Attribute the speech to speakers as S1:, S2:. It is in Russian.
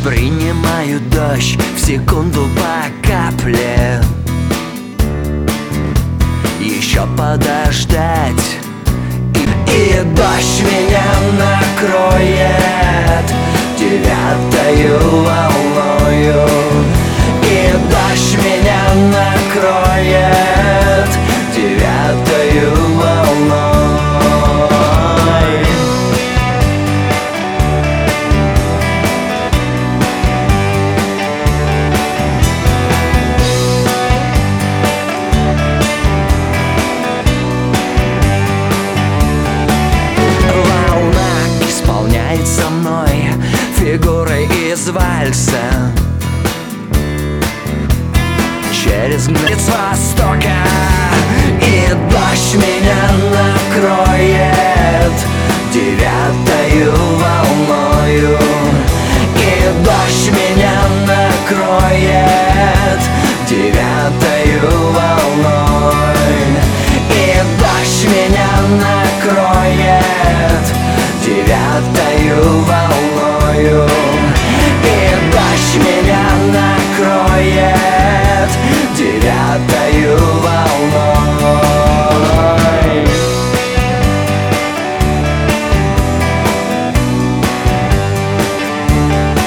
S1: Принимаю дождь в секунду по капле. Еще подождать, и дождь меня накроет девятою волною. И дождь меня накроет девятою волной. Со мной фигурой из вальса через мгновение с востока. И дождь меня накроет девятою волною. И дождь меня накроет девятою волной. И дождь меня накроет девятою волною. И дождь меня накроет девятою волною.